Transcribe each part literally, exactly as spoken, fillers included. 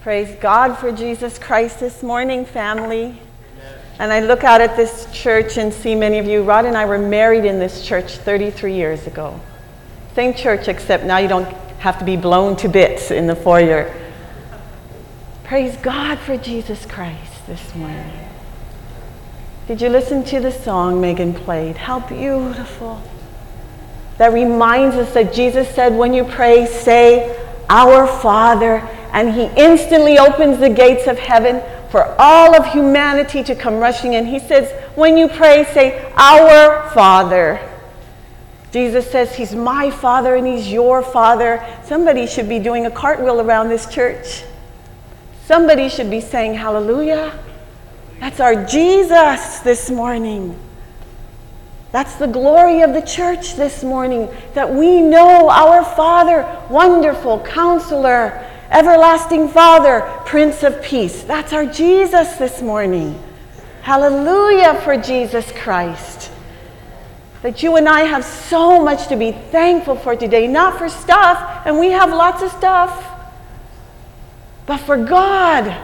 Praise God for Jesus Christ this morning, family. And I look out at this church and see many of you. Rod and I were married in this church thirty-three years ago. Same church, except now you don't have to be blown to bits in the foyer. Praise God for Jesus Christ this morning. Did you listen to the song Megan played? How beautiful. That reminds us that Jesus said, when you pray, say, Our Father, and he instantly opens the gates of heaven for all of humanity to come rushing in. He says, when you pray, say, Our Father. Jesus says, he's my Father and he's your Father. Somebody should be doing a cartwheel around this church. Somebody should be saying, hallelujah. That's our Jesus this morning. That's the glory of the church this morning, that we know our Father, wonderful Counselor, Everlasting Father, Prince of Peace. That's our Jesus this morning. Hallelujah for Jesus Christ. That you and I have so much to be thankful for today, not for stuff, and we have lots of stuff, but for God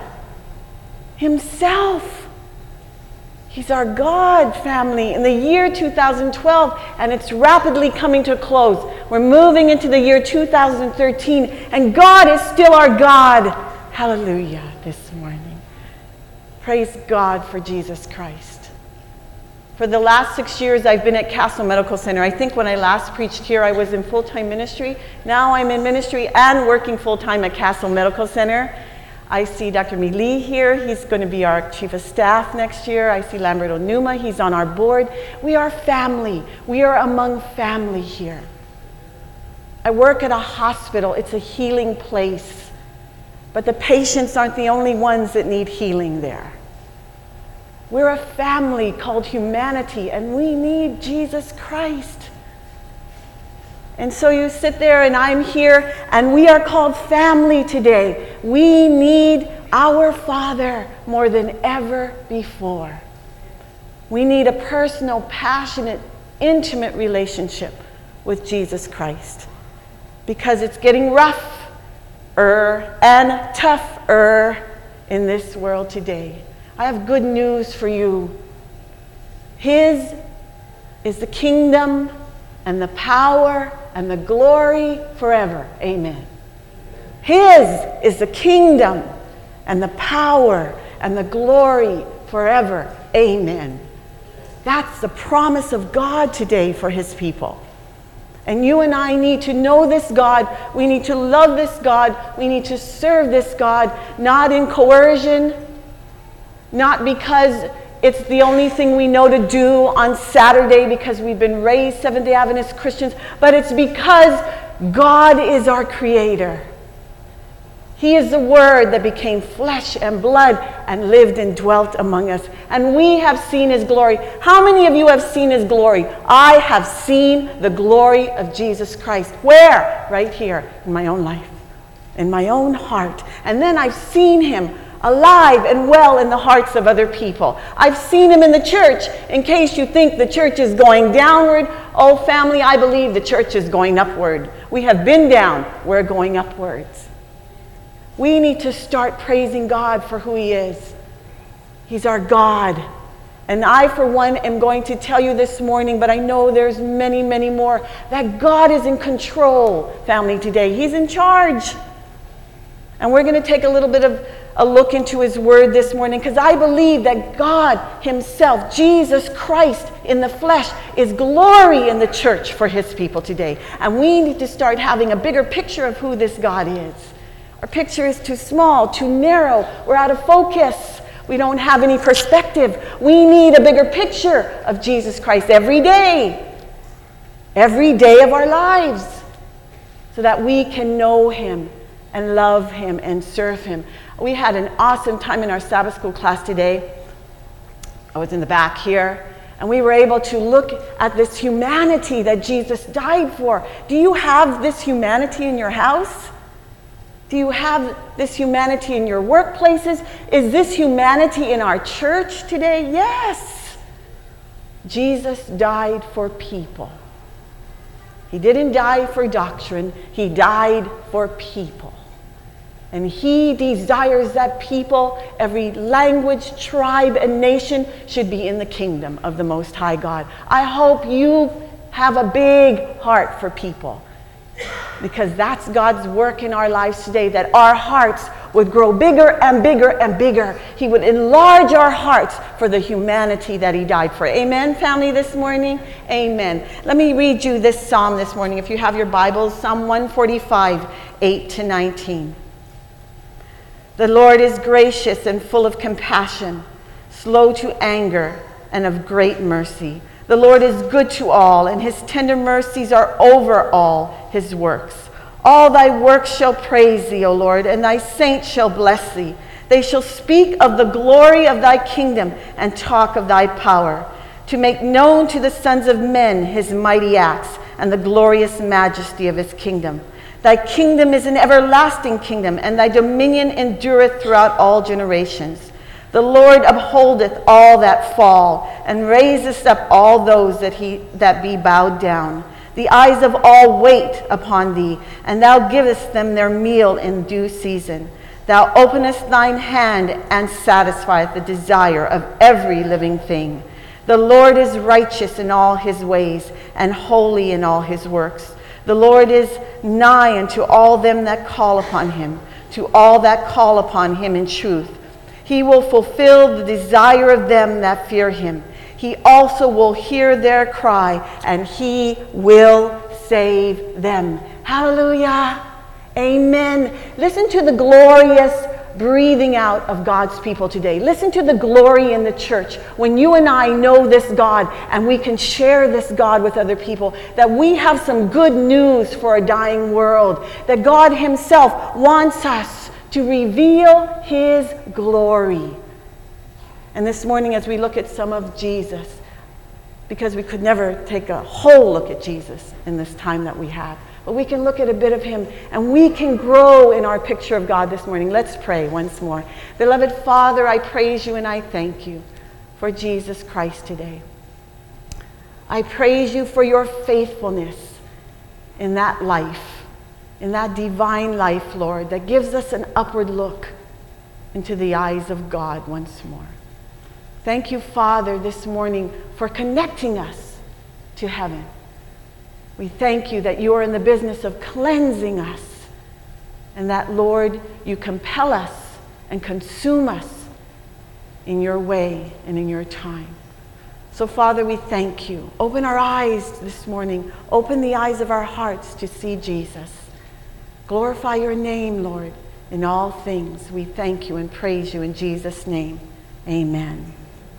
Himself. He's our God, family, in the year two thousand twelve, and it's rapidly coming to a close. We're moving into the year two thousand thirteen, and God is still our God. Hallelujah this morning. Praise God for Jesus Christ. For the last six years, I've been at Castle Medical Center. I think when I last preached here, I was in full-time ministry. Now I'm in ministry and working full-time at Castle Medical Center. I see Doctor Mili here. He's going to be our chief of staff next year. I see Lambert Onuma. He's on our board. We are family. We are among family here. I work at a hospital. It's a healing place. But the patients aren't the only ones that need healing there. We're a family called humanity, and we need Jesus Christ. And so you sit there and I'm here, and we are called family today. We need our Father more than ever before. We need a personal, passionate, intimate relationship with Jesus Christ, because it's getting rougher and tougher in this world today. I have good news for you. His is the kingdom and the power and the glory forever. Amen. His is the kingdom and the power and the glory forever. Amen. That's the promise of God today for His people. And you and I need to know this God. We need to love this God. We need to serve this God, not in coercion, not because it's the only thing we know to do on Saturday because we've been raised Seventh-day Adventist Christians, but it's because God is our Creator. He is the Word that became flesh and blood and lived and dwelt among us. And we have seen His glory. How many of you have seen His glory? I have seen the glory of Jesus Christ. Where? Right here in my own life, in my own heart. And then I've seen Him alive and well in the hearts of other people. I've seen Him in the church. In case you think the church is going downward, oh family, I believe the church is going upward. We have been down, we're going upwards. We need to start praising God for who He is. He's our God. And I, for one, am going to tell you this morning, but I know there's many, many more, that God is in control, family, today. He's in charge. And we're going to take a little bit of a look into His Word this morning, because I believe that God Himself, Jesus Christ in the flesh, is glory in the church for His people today. And we need to start having a bigger picture of who this God is. Our picture is too small, too narrow. We're out of focus. We don't have any perspective. We need a bigger picture of Jesus Christ every day, every day of our lives, so that we can know Him and love Him and serve Him. We had an awesome time in our Sabbath school class today. I was in the back here, and we were able to look at this humanity that Jesus died for. Do you have this humanity in your house? Do you have this humanity in your workplaces? Is this humanity in our church today? Yes. Jesus died for people. He didn't die for doctrine. He died for people. And he desires that people, every language, tribe, and nation should be in the kingdom of the Most High God. I hope you have a big heart for people, because that's God's work in our lives today, that our hearts would grow bigger and bigger and bigger. He would enlarge our hearts for the humanity that he died for. Amen, family, this morning? Amen. Let me read you this psalm this morning. If you have your Bibles, Psalm one forty-five, eight to nineteen. The Lord is gracious and full of compassion, slow to anger, and of great mercy. The Lord is good to all, and his tender mercies are over all his works. All thy works shall praise thee, O Lord, and thy saints shall bless thee. They shall speak of the glory of thy kingdom and talk of thy power, to make known to the sons of men his mighty acts and the glorious majesty of his kingdom. Thy kingdom is an everlasting kingdom, and thy dominion endureth throughout all generations. The Lord upholdeth all that fall, and raiseth up all those that he that be bowed down. The eyes of all wait upon thee, and thou givest them their meal in due season. Thou openest thine hand, and satisfieth the desire of every living thing. The Lord is righteous in all his ways, and holy in all his works. The Lord is nigh unto all them that call upon him, to all that call upon him in truth. He will fulfill the desire of them that fear him. He also will hear their cry, and he will save them. Hallelujah. Amen. Listen to the glorious breathing out of God's people today. Listen to the glory in the church when you and I know this God, and we can share this God with other people, that we have some good news for a dying world, that God himself wants us to reveal his glory. And this morning, as we look at some of Jesus, because we could never take a whole look at Jesus in this time that we have, but we can look at a bit of him, and we can grow in our picture of God this morning. Let's pray once more. Beloved Father, I praise you and I thank you for Jesus Christ today. I praise you for your faithfulness in that life, in that divine life, Lord, that gives us an upward look into the eyes of God once more. Thank you, Father, this morning for connecting us to heaven. We thank you that you are in the business of cleansing us, and that, Lord, you compel us and consume us in your way and in your time. So, Father, we thank you. Open our eyes this morning. Open the eyes of our hearts to see Jesus. Glorify your name, Lord, in all things. We thank you and praise you in Jesus' name. Amen.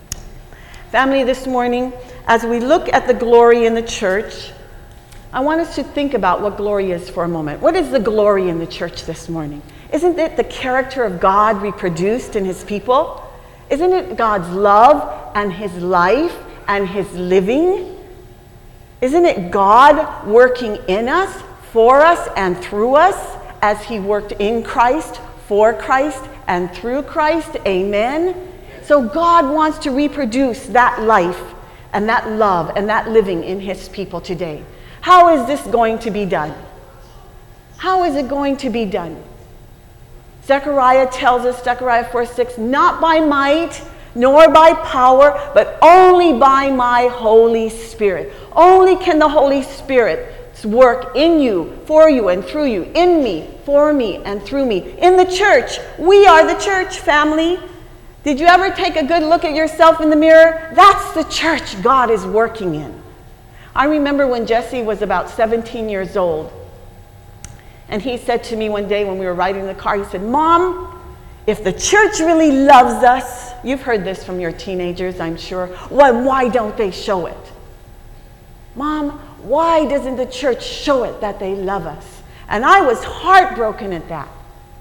Family, this morning, as we look at the glory in the church, I want us to think about what glory is for a moment. What is the glory in the church this morning? Isn't it the character of God reproduced in his people? Isn't it God's love and his life and his living? Isn't it God working in us, for us, and through us, as he worked in Christ, for Christ, and through Christ? Amen? So God wants to reproduce that life and that love and that living in his people today. How is this going to be done? How is it going to be done? Zechariah tells us, Zechariah four six, not by might, nor by power, but only by my Holy Spirit. Only can the Holy Spirit work in you, for you, and through you, in me, for me, and through me. In the church, we are the church, family. Did you ever take a good look at yourself in the mirror? That's the church God is working in. I remember when Jesse was about seventeen years old, and he said to me one day when we were riding in the car, he said, Mom, if the church really loves us, you've heard this from your teenagers, I'm sure, well, why don't they show it? Mom, why doesn't the church show it that they love us? And I was heartbroken at that.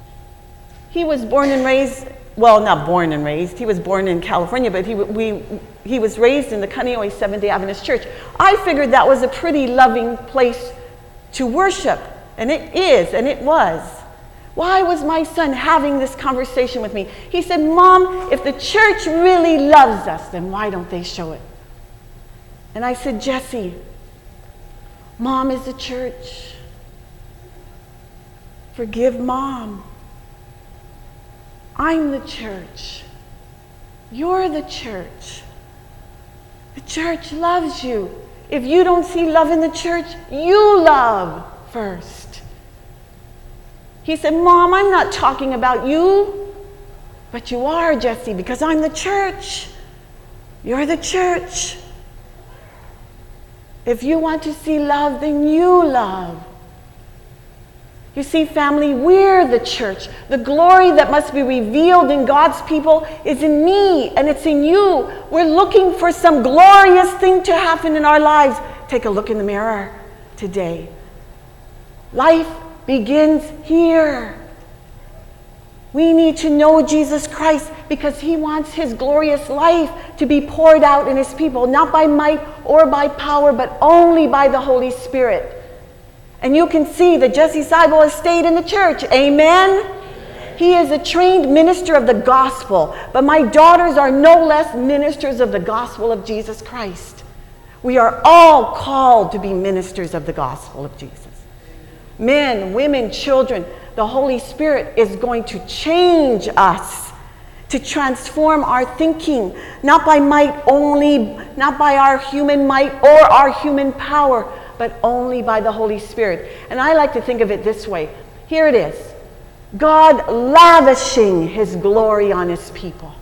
He was born and raised, well, not born and raised, he was born in California, but he, we, he was raised in the Kaneohe Seventh-day Adventist Church. I figured that was a pretty loving place to worship, and it is, and it was. Why was my son having this conversation with me? He said, Mom, if the church really loves us, then why don't they show it? And I said, Jesse, Mom is the church. Forgive Mom. I'm the church. You're the church. The church loves you. If you don't see love in the church, you love first. He said, Mom, I'm not talking about you. But you are, Jesse, because I'm the church. You're the church. If you want to see love, then you love. You see, family, we're the church. The glory that must be revealed in God's people is in me, and it's in you. We're looking for some glorious thing to happen in our lives. Take a look in the mirror today. Life begins here. We need to know Jesus Christ because he wants his glorious life to be poured out in his people, not by might or by power, but only by the Holy Spirit. And you can see that Jesse Seibel has stayed in the church. Amen? Amen? He is a trained minister of the gospel, but my daughters are no less ministers of the gospel of Jesus Christ. We are all called to be ministers of the gospel of Jesus. Men, women, children, the Holy Spirit is going to change us, to transform our thinking, not by might only, not by our human might or our human power, but only by the Holy Spirit. And I like to think of it this way. Here it is. God lavishing his glory on his people.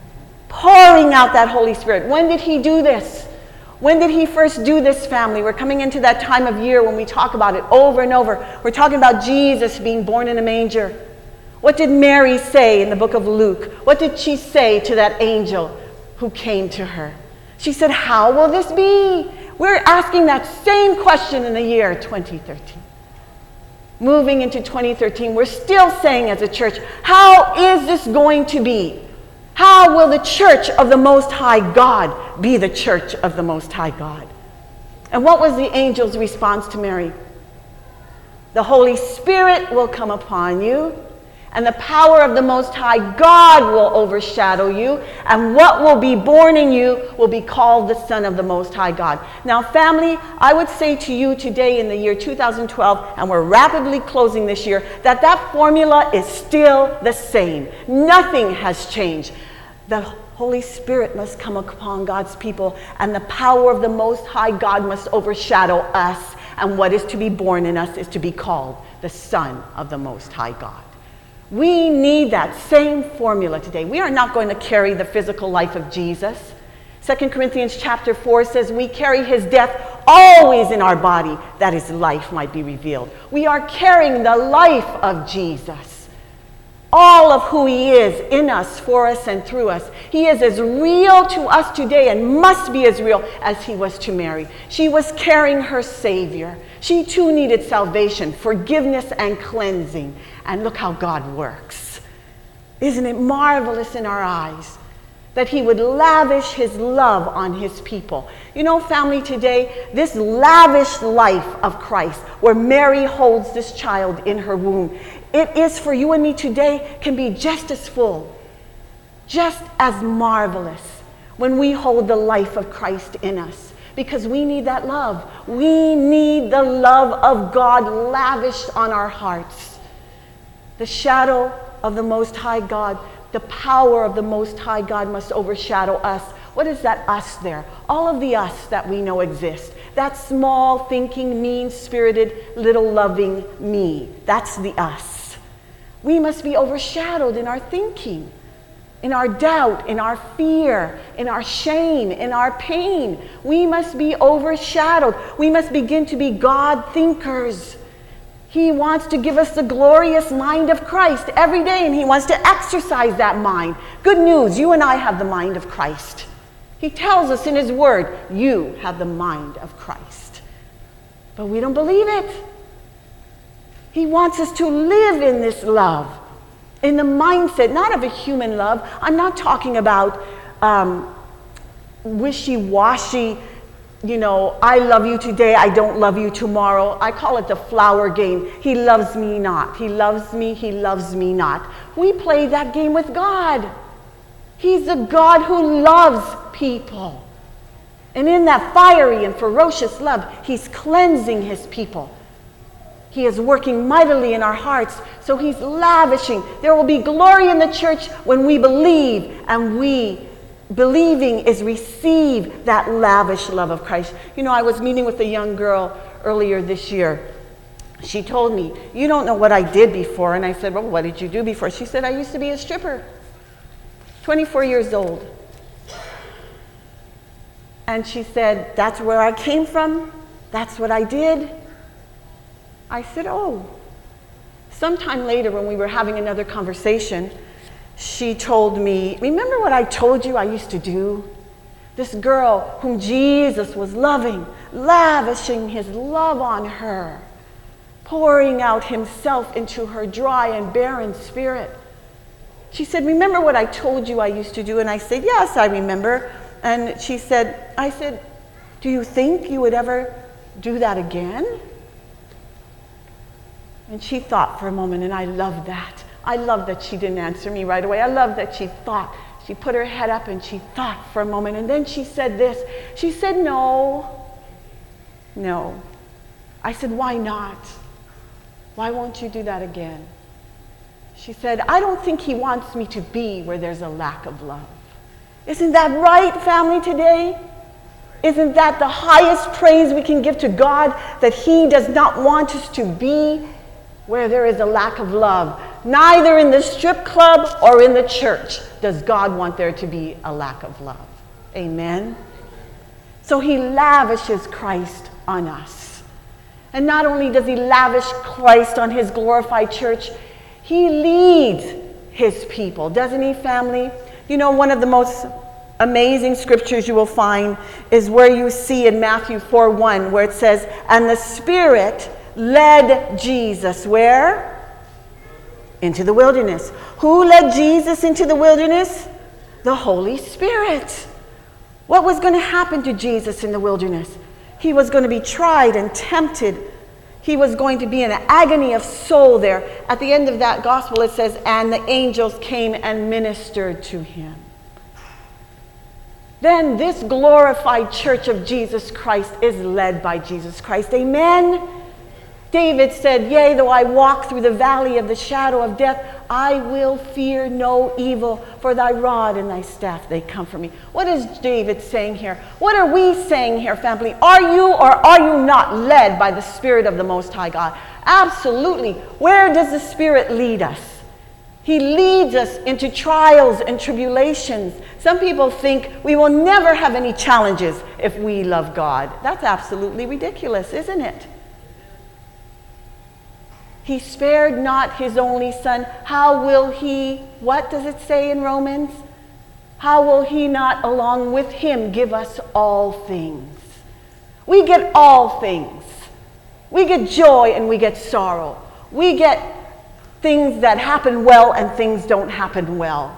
Pouring out that Holy Spirit. When did he do this? When did he first do this, family? We're coming into that time of year when we talk about it over and over. We're talking about Jesus being born in a manger. What did Mary say in the book of Luke? What did she say to that angel who came to her? She said, how will this be? We're asking that same question in the year twenty thirteen. Moving into twenty thirteen, we're still saying as a church, how is this going to be? How will the church of the Most High God be the church of the Most High God? And what was the angel's response to Mary? The Holy Spirit will come upon you, and the power of the Most High God will overshadow you, and what will be born in you will be called the Son of the Most High God. Now, family, I would say to you today in the year two thousand twelve, and we're rapidly closing this year, that that formula is still the same. Nothing has changed. The Holy Spirit must come upon God's people, and the power of the Most High God must overshadow us, and what is to be born in us is to be called the Son of the Most High God. We need that same formula today. We are not going to carry the physical life of Jesus. Second Corinthians chapter four says we carry his death always in our body, that his life might be revealed. We are carrying the life of Jesus. All of who he is in us, for us, and through us. He is as real to us today and must be as real as he was to Mary. She was carrying her Savior. She too needed salvation, forgiveness, and cleansing. And look how God works. Isn't it marvelous in our eyes that he would lavish his love on his people? You know, family, today, this lavish life of Christ, where Mary holds this child in her womb, it is for you and me today, can be just as full, just as marvelous when we hold the life of Christ in us. Because we need that love. We need the love of God lavished on our hearts. The shadow of the Most High God, the power of the Most High God must overshadow us. What is that us there? All of the us that we know exist. That small, thinking, mean-spirited, little loving me. That's the us. We must be overshadowed in our thinking, in our doubt, in our fear, in our shame, in our pain. We must be overshadowed. We must begin to be God thinkers. He wants to give us the glorious mind of Christ every day, and he wants to exercise that mind. Good news, you and I have the mind of Christ. He tells us in his word, you have the mind of Christ. But we don't believe it. He wants us to live in this love, in the mindset, not of a human love. I'm not talking about um, wishy-washy, you know, I love you today, I don't love you tomorrow. I call it the flower game. He loves me not. He loves me, he loves me not. We play that game with God. He's a God who loves people. And in that fiery and ferocious love, he's cleansing his people. He is working mightily in our hearts, so he's lavishing. There will be glory in the church when we believe, and we, believing is receive that lavish love of Christ. You know, I was meeting with a young girl earlier this year. She told me, you don't know what I did before. And I said, well, what did you do before? She said, I used to be a stripper, twenty-four years old. And she said, that's where I came from. That's what I did. I said, oh. Sometime later when we were having another conversation, she told me, remember what I told you I used to do? This girl whom Jesus was loving, lavishing his love on her, pouring out himself into her dry and barren spirit. She said, remember what I told you I used to do? And I said, yes, I remember. And she said, I said, do you think you would ever do that again? And she thought for a moment, and I love that. I love that she didn't answer me right away. I love that she thought. She put her head up and she thought for a moment. And then she said this. She said, no. No. I said, why not? Why won't you do that again? She said, I don't think he wants me to be where there's a lack of love. Isn't that right, family, today? Isn't that the highest praise we can give to God, that he does not want us to be where there is a lack of love? Neither in the strip club or in the church does God want there to be a lack of love. Amen? So he lavishes Christ on us. And not only does he lavish Christ on his glorified church, he leads his people, doesn't he, family? You know, one of the most amazing scriptures you will find is where you see in Matthew four one, where it says, and the Spirit led Jesus where? Into the wilderness. Who led Jesus into the wilderness? The Holy Spirit. What was going to happen to Jesus in the wilderness? He was going to be tried and tempted. He was going to be in an agony of soul there. At the end of that gospel it says, and the angels came and ministered to him. Then this glorified church of Jesus Christ is led by Jesus Christ. Amen? David said, yea, though I walk through the valley of the shadow of death, I will fear no evil, for thy rod and thy staff, they comfort me. What is David saying here? What are we saying here, family? Are you or are you not led by the Spirit of the Most High God? Absolutely. Where does the Spirit lead us? He leads us into trials and tribulations. Some people think we will never have any challenges if we love God. That's absolutely ridiculous, isn't it? He spared not his only son. How will he, what does it say in Romans? How will he not along with him give us all things? We get all things. We get joy and we get sorrow. We get things that happen well and things don't happen well.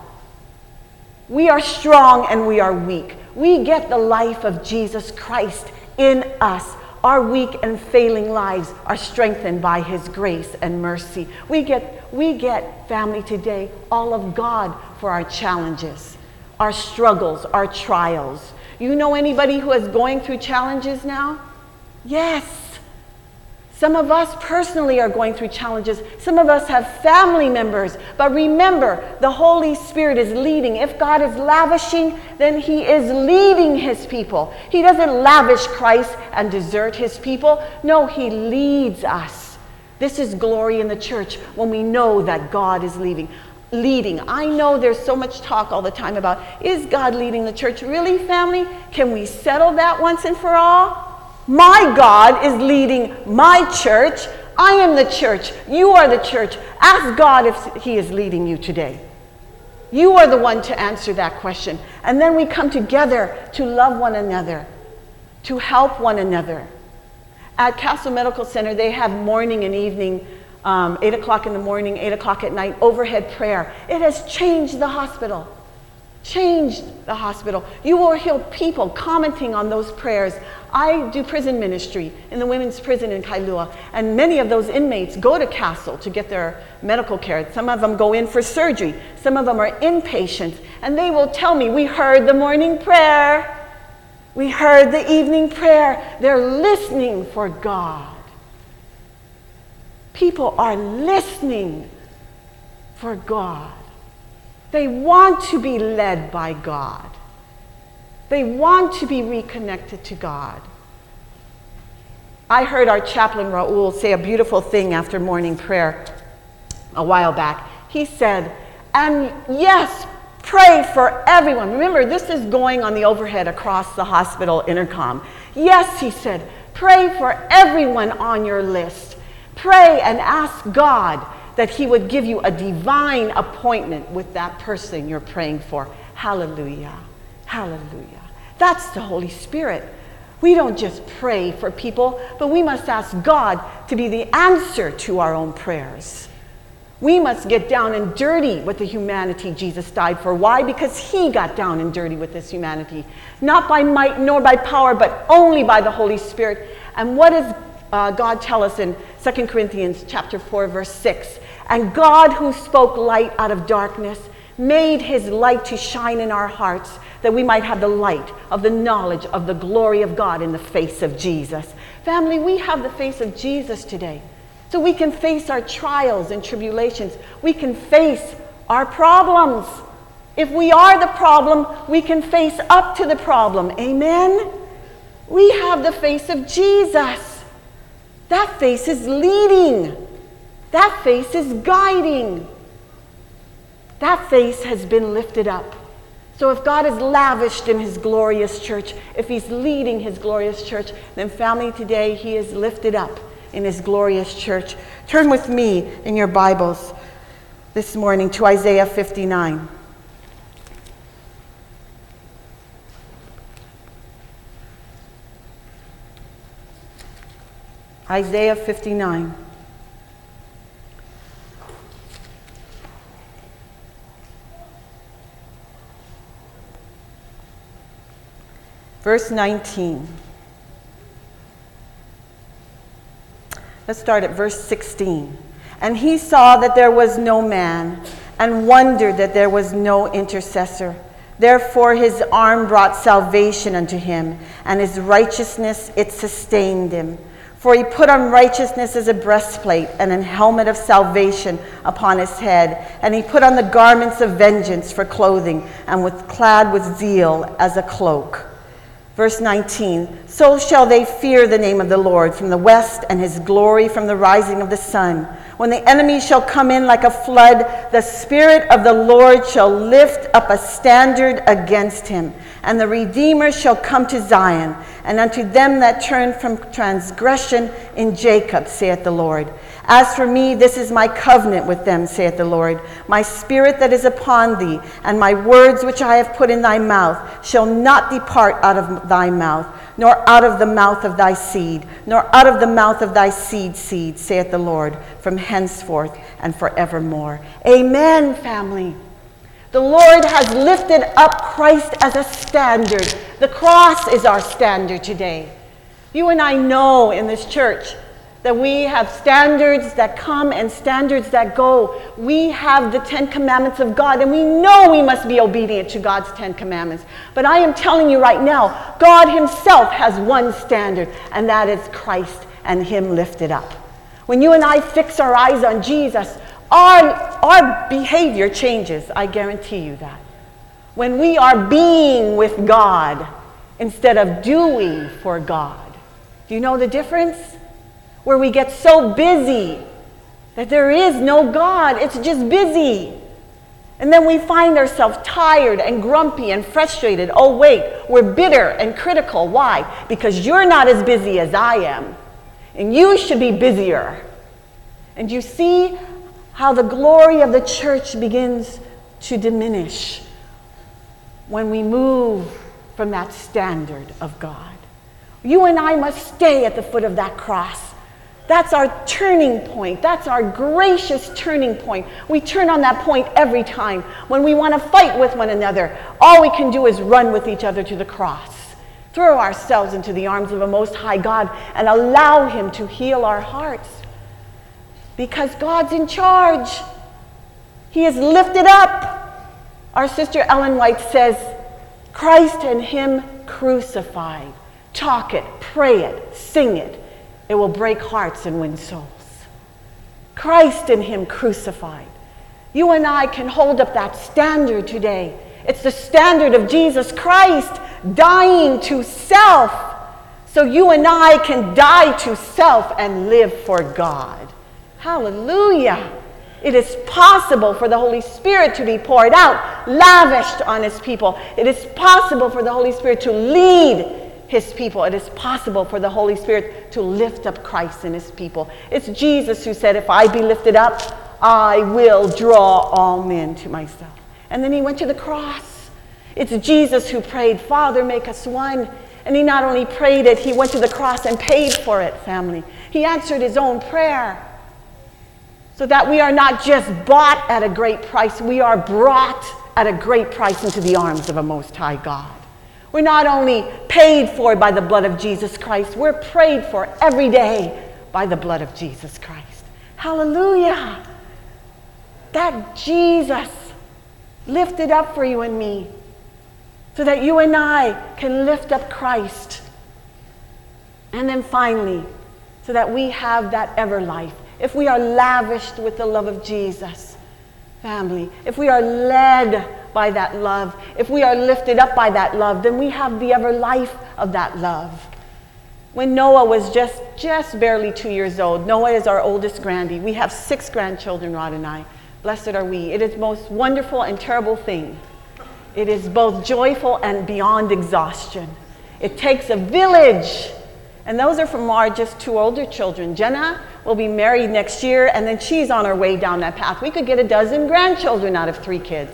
We are strong and we are weak. We get the life of Jesus Christ in us. Our weak and failing lives are strengthened by his grace and mercy. We get, we get, family, today, all of God for our challenges, our struggles, our trials. You know anybody who is going through challenges now? Yes. Some of us personally are going through challenges. Some of us have family members. But remember, the Holy Spirit is leading. If God is lavishing, then he is leading his people. He doesn't lavish Christ and desert his people. No, he leads us. This is glory in the church when we know that God is leading. Leading. I know there's so much talk all the time about, is God leading the church? Really, family? Can we settle that once and for all? My God is leading my church. I am the church. You are the church. Ask God if he is leading you today. You are the one to answer that question. And then we come together to love one another, to help one another. At Castle Medical Center, they have morning and evening, um, eight o'clock in the morning, eight o'clock at night, overhead prayer. It has changed the hospital. Changed the hospital. You will hear people commenting on those prayers. I do prison ministry in the women's prison in Kailua, and many of those inmates go to Castle to get their medical care. Some of them go in for surgery. Some of them are inpatients, and they will tell me, we heard the morning prayer. We heard the evening prayer. They're listening for God. People are listening for God. They want to be led by God. They want to be reconnected to God. I heard our chaplain Raul say a beautiful thing after morning prayer a while back. He said, and yes, pray for everyone. Remember, this is going on the overhead across the hospital intercom. Yes, he said, pray for everyone on your list. Pray and ask God that he would give you a divine appointment with that person you're praying for. Hallelujah. Hallelujah. That's the Holy Spirit. We don't just pray for people, but we must ask God to be the answer to our own prayers. We must get down and dirty with the humanity Jesus died for. Why? Because he got down and dirty with this humanity. Not by might nor by power, but only by the Holy Spirit. And what does uh, God tell us in Second Corinthians chapter four, verse six? And God, who spoke light out of darkness, made his light to shine in our hearts, that we might have the light of the knowledge of the glory of God in the face of Jesus. Family, we have the face of Jesus today. So we can face our trials and tribulations. We can face our problems. If we are the problem, we can face up to the problem. Amen? We have the face of Jesus. That face is leading. That face is guiding. That face has been lifted up. So if God is lavished in his glorious church, if he's leading his glorious church, then family, today he is lifted up in his glorious church. Turn with me in your Bibles this morning to Isaiah fifty-nine. Isaiah fifty-nine. Verse nineteen. Let's start at verse sixteen. And he saw that there was no man, and wondered that there was no intercessor. Therefore his arm brought salvation unto him, and his righteousness it sustained him. For he put on righteousness as a breastplate, and an helmet of salvation upon his head. And he put on the garments of vengeance for clothing, and was clad with zeal as a cloak. Verse nineteen, so shall they fear the name of the Lord from the west, and his glory from the rising of the sun. When the enemy shall come in like a flood, the Spirit of the Lord shall lift up a standard against him. And the Redeemer shall come to Zion, and unto them that turn from transgression in Jacob, saith the Lord. As for me, this is my covenant with them, saith the Lord. My spirit that is upon thee, and my words which I have put in thy mouth, shall not depart out of thy mouth, nor out of the mouth of thy seed, nor out of the mouth of thy seed seed, saith the Lord, from henceforth and forevermore. Amen, family. The Lord has lifted up Christ as a standard. The cross is our standard today. You and I know in this church that we have standards that come and standards that go. We have the Ten Commandments of God, and we know we must be obedient to God's Ten Commandments. But I am telling you right now, God himself has one standard, and that is Christ and him lifted up. When you and I fix our eyes on Jesus, our, our behavior changes. I guarantee you that. When we are being with God instead of doing for God. Do you know the difference? Where we get so busy that there is no God. It's just busy. And then we find ourselves tired and grumpy and frustrated. Oh, wait, we're bitter and critical. Why? Because you're not as busy as I am. And you should be busier. And you see how the glory of the church begins to diminish when we move from that standard of God. You and I must stay at the foot of that cross. That's our turning point. That's our gracious turning point. We turn on that point every time. When we want to fight with one another, all we can do is run with each other to the cross. Throw ourselves into the arms of a Most High God and allow him to heal our hearts. Because God's in charge. He is lifted up. Our sister Ellen White says, Christ and him crucified. Talk it, pray it, sing it. It will break hearts and win souls. Christ and him crucified. You and I can hold up that standard today. It's the standard of Jesus Christ dying to self, so you and I can die to self and live for God. Hallelujah. It is possible for the Holy Spirit to be poured out, lavished on his people. It is possible for the Holy Spirit to lead his people. It is possible for the Holy Spirit to lift up Christ and his people. It's Jesus who said, if I be lifted up, I will draw all men to myself. And then he went to the cross. It's Jesus who prayed, Father, make us one. And he not only prayed it, he went to the cross and paid for it, family. He answered his own prayer. So that we are not just bought at a great price, we are brought at a great price into the arms of a Most High God. We're not only paid for by the blood of Jesus Christ, we're prayed for every day by the blood of Jesus Christ. Hallelujah! That Jesus lifted up for you and me, so that you and I can lift up Christ. And then finally, so that we have that ever life. If we are lavished with the love of Jesus, family, if we are led by that love, if we are lifted up by that love, then we have the ever life of that love. When Noah was just, just barely two years old, Noah is our oldest grandee. We have six grandchildren, Rod and I. Blessed are we. It is the most wonderful and terrible thing. It is both joyful and beyond exhaustion. It takes a village. And those are from our just two older children. Jenna will be married next year, and then she's on her way down that path. We could get a dozen grandchildren out of three kids.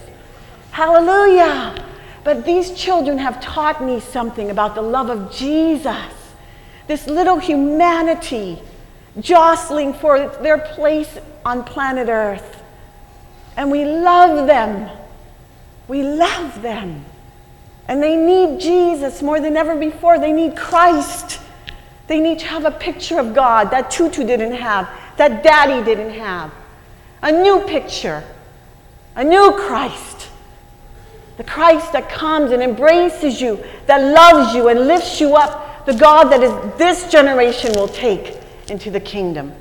Hallelujah! But these children have taught me something about the love of Jesus. This little humanity jostling for their place on planet Earth. And we love them. We love them. And they need Jesus more than ever before. They need Christ. They need to have a picture of God that Tutu didn't have, that Daddy didn't have. A new picture, a new Christ. The Christ that comes and embraces you, that loves you and lifts you up. The God that is, this generation will take into the kingdom.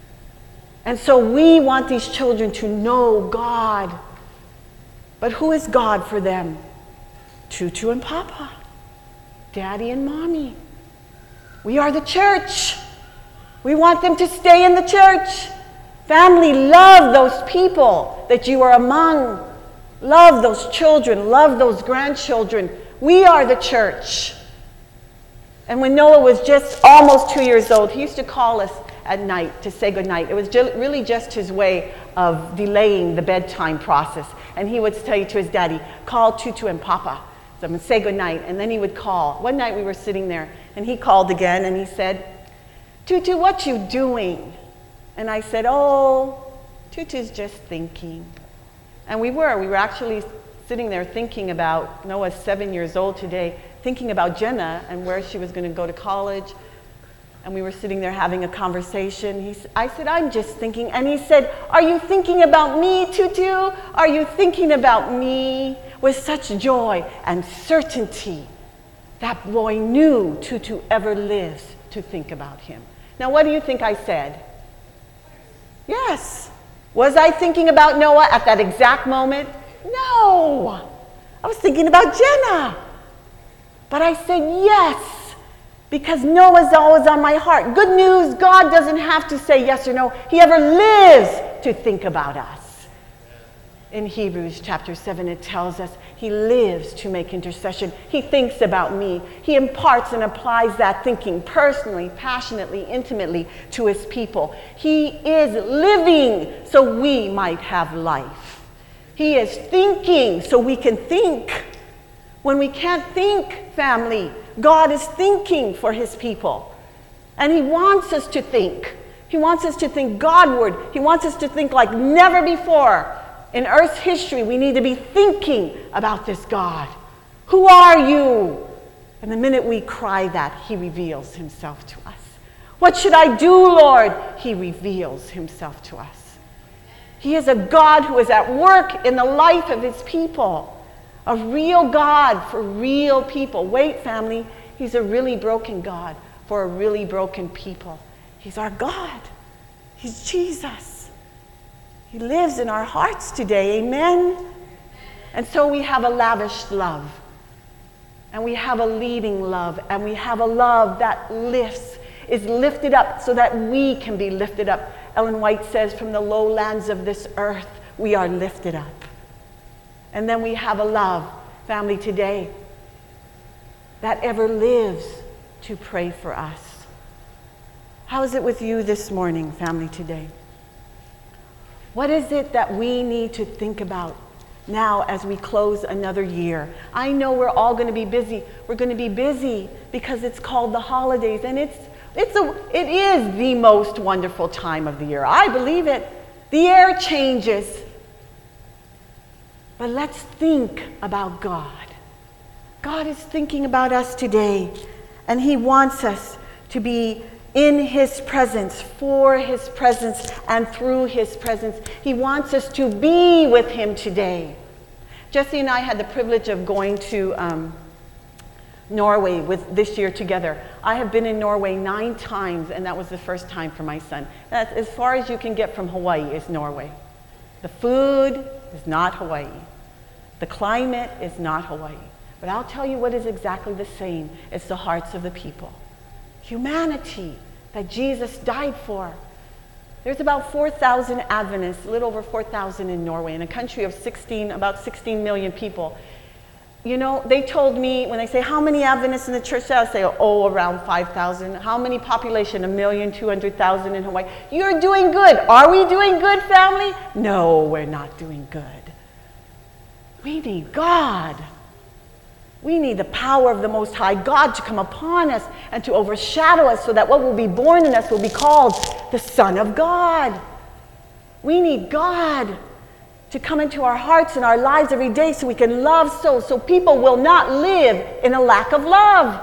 And so we want these children to know God. But who is God for them? Tutu and Papa, Daddy and Mommy. We are the church. We want them to stay in the church. Family, love those people that you are among. Love those children. Love those grandchildren. We are the church. And when Noah was just almost two years old, he used to call us at night to say goodnight. It was ju- really just his way of delaying the bedtime process. And he would say to his daddy, call Tutu and Papa. So I'm going to say goodnight. And then he would call. One night we were sitting there, and he called again, and he said, Tutu, what you doing? And I said, oh, Tutu's just thinking. And we were. We were actually sitting there thinking about, Noah's seven years old today, thinking about Jenna and where she was going to go to college. And we were sitting there having a conversation. He, I said, I'm just thinking. And he said, are you thinking about me, Tutu? Are you thinking about me? With such joy and certainty. That boy knew Tutu ever lives to think about him. Now, what do you think I said? Yes. Was I thinking about Noah at that exact moment? No. I was thinking about Jenna. But I said yes, because Noah's always on my heart. Good news, God doesn't have to say yes or no. He ever lives to think about us. In Hebrews chapter seven, it tells us he lives to make intercession. He thinks about me. He imparts and applies that thinking personally, passionately, intimately to his people. He is living so we might have life. He is thinking so we can think. When we can't think, family, God is thinking for his people. And he wants us to think. He wants us to think Godward. He wants us to think like never before. In Earth's history, we need to be thinking about this God. Who are you? And the minute we cry that, he reveals himself to us. What should I do, Lord? He reveals himself to us. He is a God who is at work in the life of his people. A real God for real people. Wait, family, he's a really broken God for a really broken people. He's our God. He's Jesus. He lives in our hearts today, amen? And so we have a lavish love, and we have a leading love, and we have a love that lifts, is lifted up so that we can be lifted up. Ellen White says, from the lowlands of this earth, we are lifted up. And then we have a love, family, today, that ever lives to pray for us. How is it with you this morning, family, today? What is it that we need to think about now as we close another year? I know we're all going to be busy. We're going to be busy because it's called the holidays, and it's it's a it is the most wonderful time of the year. I believe it. The air changes. But let's think about God. God is thinking about us today, and He wants us to be in His presence, for His presence, and through His presence. He wants us to be with Him today. Jesse and I had the privilege of going to um, Norway with this year together. I have been in Norway nine times, and that was the first time for my son. That's as far as you can get from Hawaii is Norway. The food is not Hawaii. The climate is not Hawaii. But I'll tell you what is exactly the same. It's the hearts of the people. Humanity that Jesus died for. There's about four thousand Adventists, a little over four thousand in Norway, in a country of sixteen, about sixteen million people. You know, they told me, when they say, how many Adventists in the church? I say, oh, around five thousand. How many population? a million two hundred thousand in Hawaii. You're doing good. Are we doing good, family? No, we're not doing good. We need God. We need the power of the Most High God to come upon us and to overshadow us so that what will be born in us will be called the Son of God. We need God to come into our hearts and our lives every day so we can love souls, so people will not live in a lack of love.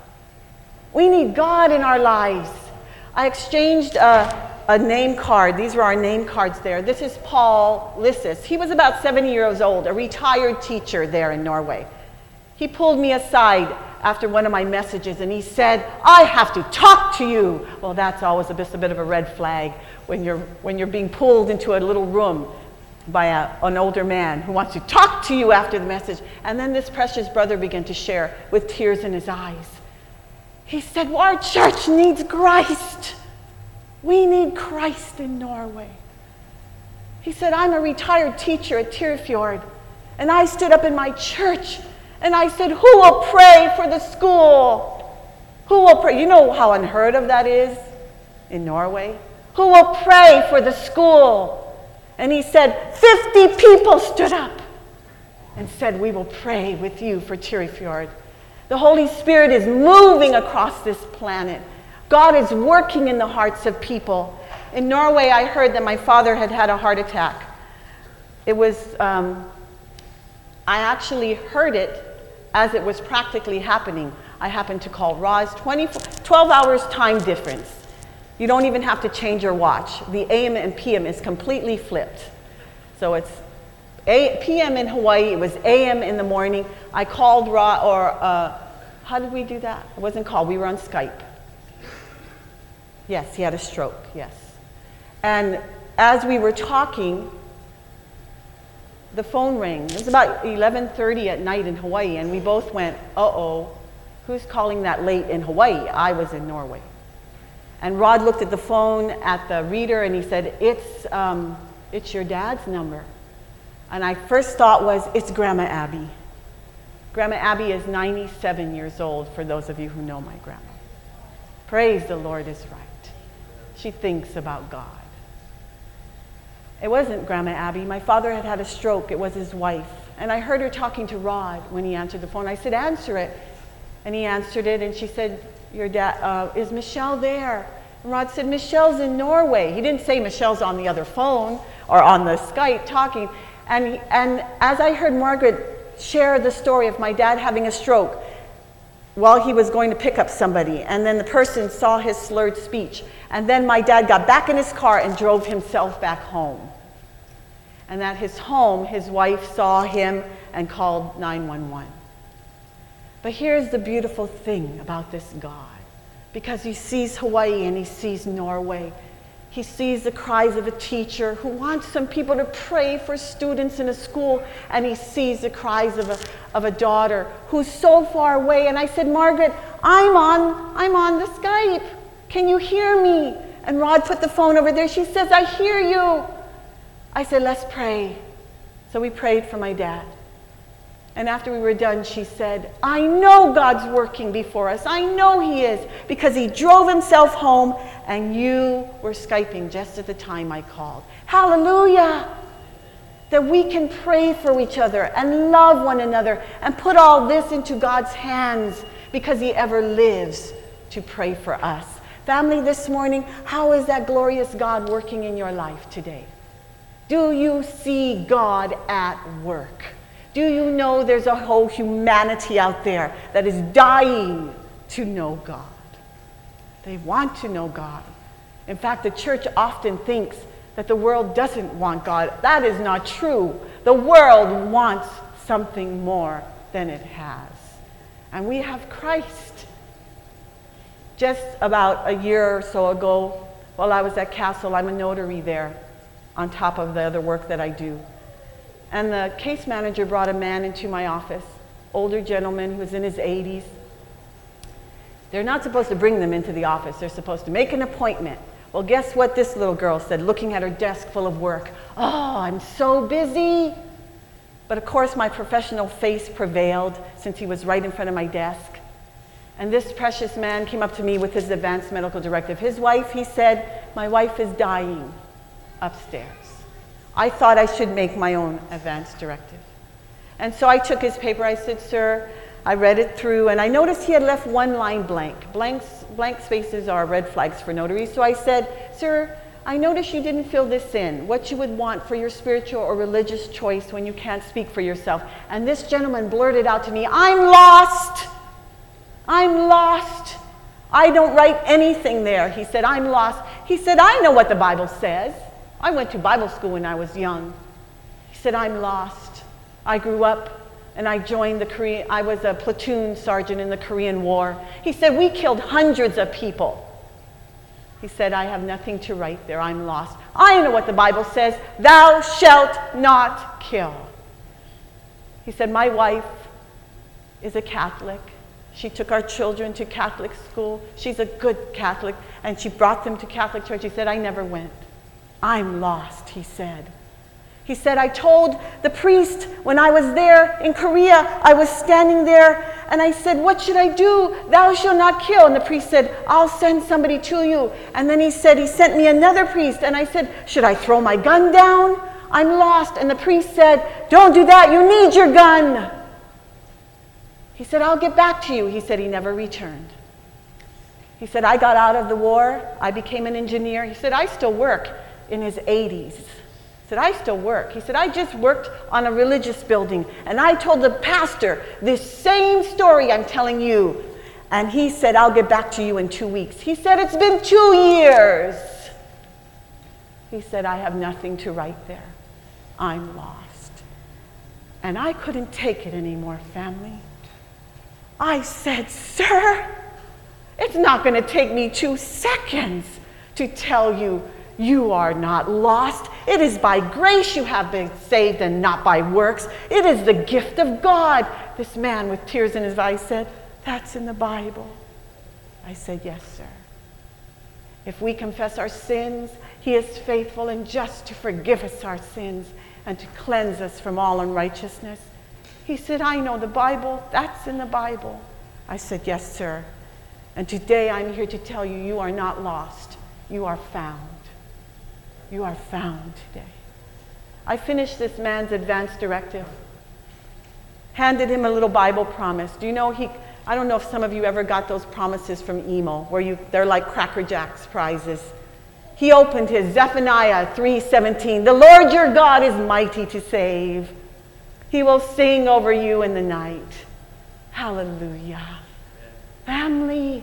We need God in our lives. I exchanged a, a name card. These are our name cards there. This is Paul Lissus. He was about seventy years old, a retired teacher there in Norway. He pulled me aside after one of my messages and he said, I have to talk to you. Well, that's always a bit, a bit of a red flag when you're, when you're being pulled into a little room by a, an older man who wants to talk to you after the message. And then this precious brother began to share with tears in his eyes. He said, well, our church needs Christ. We need Christ in Norway. He said, I'm a retired teacher at Tyrifjord, and I stood up in my church and I said, who will pray for the school? Who will pray? You know how unheard of that is in Norway? Who will pray for the school? And he said, fifty people stood up and said, we will pray with you for Tyrifjord. The Holy Spirit is moving across this planet. God is working in the hearts of people. In Norway, I heard that my father had had a heart attack. It was, um, I actually heard it as it was practically happening. I happened to call Roz, twelve hours time difference. You don't even have to change your watch. The A M and P M is completely flipped. So it's A P M in Hawaii, it was A M in the morning. I called Roz, or uh, how did we do that? It wasn't called, we were on Skype. Yes, he had a stroke, yes. And as we were talking, the phone rang. It was about eleven thirty at night in Hawaii, and we both went, uh-oh, who's calling that late in Hawaii? I was in Norway. And Rod looked at the phone at the reader, and he said, it's, um, it's your dad's number. And I first thought was, it's Grandma Abby. Grandma Abby is ninety-seven years old, for those of you who know my grandma. Praise the Lord is right. She thinks about God. It wasn't Grandma Abby. My father had had a stroke. It was his wife. And I heard her talking to Rod when he answered the phone. I said, answer it. And he answered it, and she said, your dad, uh, is Michelle there? And Rod said, Michelle's in Norway. He didn't say Michelle's on the other phone or on the Skype talking. And, he, and as I heard Margaret share the story of my dad having a stroke while he was going to pick up somebody, and then the person saw his slurred speech, and then my dad got back in his car and drove himself back home. And at his home, his wife saw him and called nine one one. But here's the beautiful thing about this God. Because he sees Hawaii and he sees Norway. He sees the cries of a teacher who wants some people to pray for students in a school, and he sees the cries of a, of a daughter who's so far away. And I said, Margaret, I'm on, I'm on the Skype. Can you hear me? And Rod put the phone over there. She says, I hear you. I said, let's pray. So we prayed for my dad. And after we were done, she said, I know God's working before us. I know he is, because he drove himself home and you were Skyping just at the time I called. Hallelujah! That we can pray for each other and love one another and put all this into God's hands because he ever lives to pray for us. Family, this morning, how is that glorious God working in your life today? Do you see God at work? Do you know there's a whole humanity out there that is dying to know God? They want to know God. In fact, the church often thinks that the world doesn't want God. That is not true. The world wants something more than it has. And we have Christ. Just about a year or so ago, while I was at Castle, I'm a notary there, on top of the other work that I do. And the case manager brought a man into my office, older gentleman who was in his eighties. They're not supposed to bring them into the office. They're supposed to make an appointment. Well, guess what this little girl said, looking at her desk full of work? Oh, I'm so busy. But of course, my professional face prevailed since he was right in front of my desk. And this precious man came up to me with his advanced medical directive. His wife, he said, my wife is dying upstairs. I thought I should make my own advance directive. And so I took his paper. I said, sir, I read it through, and I noticed he had left one line blank. Blanks, blank spaces are red flags for notaries. So I said, sir, I noticed you didn't fill this in, what you would want for your spiritual or religious choice when you can't speak for yourself. And this gentleman blurted out to me, I'm lost. I'm lost. I don't write anything there. He said, I'm lost. He said, I know what the Bible says. I went to Bible school when I was young. He said, I'm lost. I grew up and I joined the Korean, I was a platoon sergeant in the Korean War. He said, we killed hundreds of people. He said, I have nothing to write there. I'm lost. I know what the Bible says. Thou shalt not kill. He said, my wife is a Catholic. She took our children to Catholic school. She's a good Catholic, and she brought them to Catholic church. He said, I never went. I'm lost, he said. He said, I told the priest when I was there in Korea, I was standing there, and I said, what should I do? Thou shalt not kill. And the priest said, I'll send somebody to you. And then he said, he sent me another priest. And I said, should I throw my gun down? I'm lost. And the priest said, don't do that. You need your gun. He said, I'll get back to you. He said he never returned. He said, I got out of the war. I became an engineer. He said, I still work. In his eighties. He said, I still work. He said, I just worked on a religious building, and I told the pastor this same story I'm telling you. And he said, I'll get back to you in two weeks. He said, it's been two years. He said, I have nothing to write there. I'm lost. And I couldn't take it anymore, family. I said, sir, it's not going to take me two seconds to tell you you are not lost. It is by grace you have been saved and not by works. It is the gift of God. This man with tears in his eyes said, that's in the Bible. I said, yes, sir. If we confess our sins, he is faithful and just to forgive us our sins and to cleanse us from all unrighteousness. He said, I know the Bible. That's in the Bible. I said, yes, sir. And today I'm here to tell you, you are not lost. You are found. You are found today. I finished this man's advance directive, handed him a little Bible promise. Do you know he, I don't know if some of you ever got those promises from E M O, where you, they're like Cracker Jacks prizes. He opened his Zephaniah three seventeen. The Lord your God is mighty to save. He will sing over you in the night. Hallelujah. Family,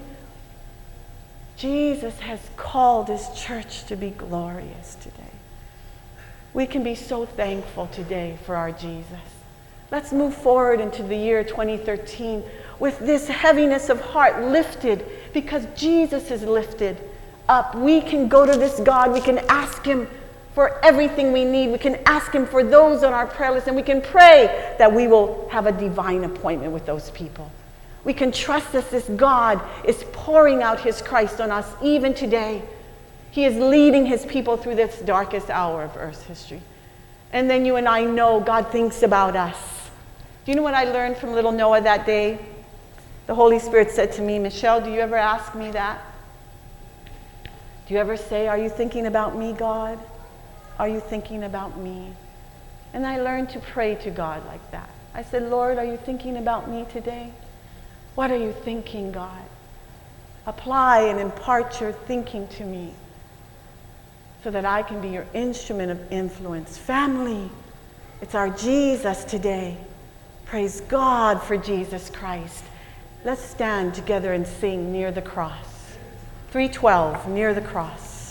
Jesus has called his church to be glorious today. We can be so thankful today for our Jesus. Let's move forward into the year twenty thirteen with this heaviness of heart lifted because Jesus is lifted up. We can go to this God. We can ask him for everything we need. We can ask him for those on our prayer list, and we can pray that we will have a divine appointment with those people. We can trust that this God is pouring out his Christ on us even today. He is leading his people through this darkest hour of Earth's history. And then you and I know God thinks about us. Do you know what I learned from little Noah that day? The Holy Spirit said to me, Michelle, do you ever ask me that? Do you ever say, are you thinking about me, God? Are you thinking about me? And I learned to pray to God like that. I said, Lord, are you thinking about me today? What are you thinking, God? Apply and impart your thinking to me so that I can be your instrument of influence. Family, it's our Jesus today. Praise God for Jesus Christ. Let's stand together and sing Near the Cross. three twelve, Near the Cross.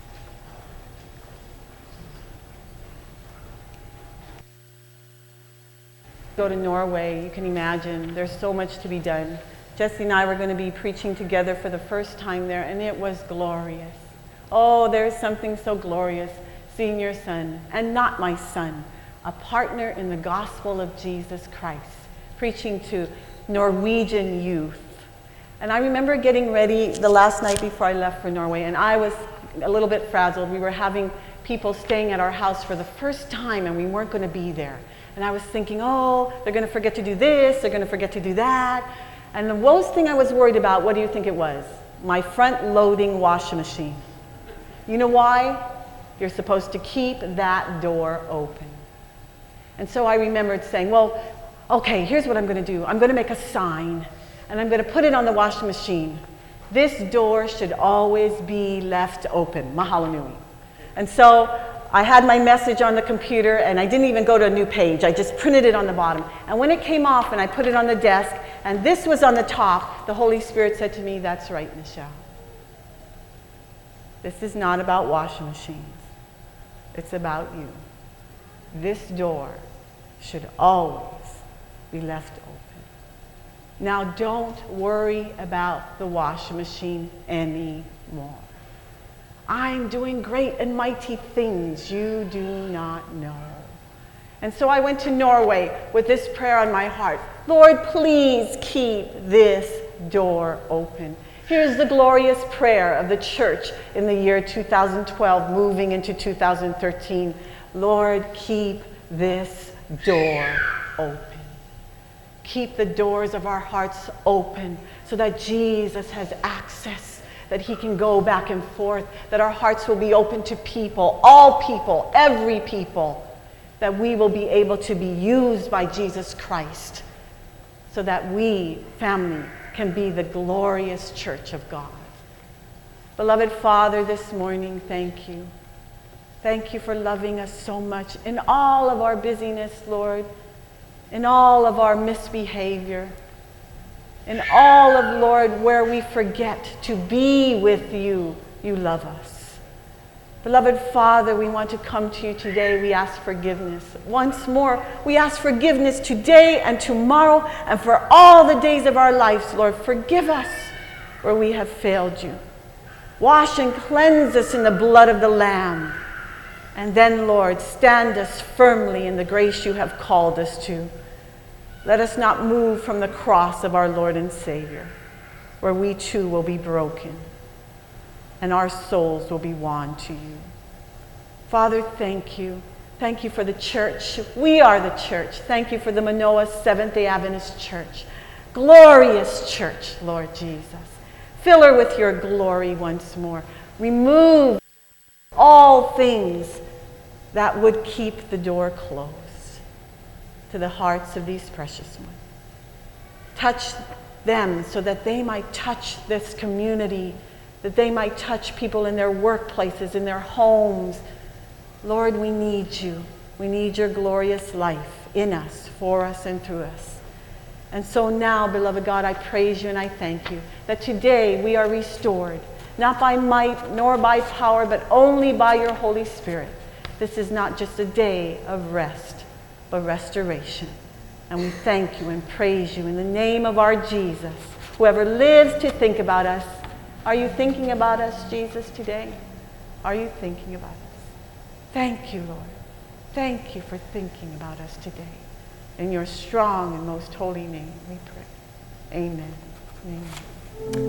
Go to Norway, you can imagine, there's so much to be done. Jesse and I were going to be preaching together for the first time there, and it was glorious. Oh, there's something so glorious, seeing your son, and not my son, a partner in the gospel of Jesus Christ, preaching to Norwegian youth. And I remember getting ready the last night before I left for Norway, and I was a little bit frazzled. We were having people staying at our house for the first time, and we weren't going to be there. And I was thinking, oh, they're going to forget to do this, they're going to forget to do that. And the most thing I was worried about, what do you think it was? My front-loading washing machine. You know why? You're supposed to keep that door open. And so I remembered saying, well, okay, here's what I'm going to do. I'm going to make a sign, and I'm going to put it on the washing machine. This door should always be left open. Mahalo nui. And so I had my message on the computer, and I didn't even go to a new page. I just printed it on the bottom. And when it came off and I put it on the desk, and this was on the top, the Holy Spirit said to me, that's right, Michelle. This is not about washing machines. It's about you. This door should always be left open. Now don't worry about the washing machine anymore. I'm doing great and mighty things you do not know. And so I went to Norway with this prayer on my heart. Lord, please keep this door open. Here's the glorious prayer of the church in the year two thousand twelve, moving into two thousand thirteen. Lord, keep this door open. Keep the doors of our hearts open so that Jesus has access, that he can go back and forth, that our hearts will be open to people, all people, every people, that we will be able to be used by Jesus Christ so that we, family, can be the glorious church of God. Beloved Father, this morning, thank you. Thank you for loving us so much in all of our busyness, Lord, in all of our misbehavior, in all of, Lord, where we forget to be with you, you love us. Beloved Father, we want to come to you today. We ask forgiveness. Once more, we ask forgiveness today and tomorrow and for all the days of our lives, Lord. Forgive us where we have failed you. Wash and cleanse us in the blood of the Lamb. And then, Lord, stand us firmly in the grace you have called us to. Let us not move from the cross of our Lord and Savior, where we too will be broken and our souls will be won to you. Father, thank you. Thank you for the church. We are the church. Thank you for the Manoa Seventh-day Adventist Church. Glorious church, Lord Jesus. Fill her with your glory once more. Remove all things that would keep the door closed to the hearts of these precious ones. Touch them so that they might touch this community, that they might touch people in their workplaces, in their homes. Lord, we need you. We need your glorious life in us, for us, and through us. And so now, beloved God, I praise you and I thank you that today we are restored, not by might nor by power, but only by your Holy Spirit. This is not just a day of rest, but restoration. And we thank you and praise you in the name of our Jesus, whoever lives to think about us. Are you thinking about us, Jesus, today? Are you thinking about us? Thank you, Lord. Thank you for thinking about us today. In your strong and most holy name we pray. Amen. Amen.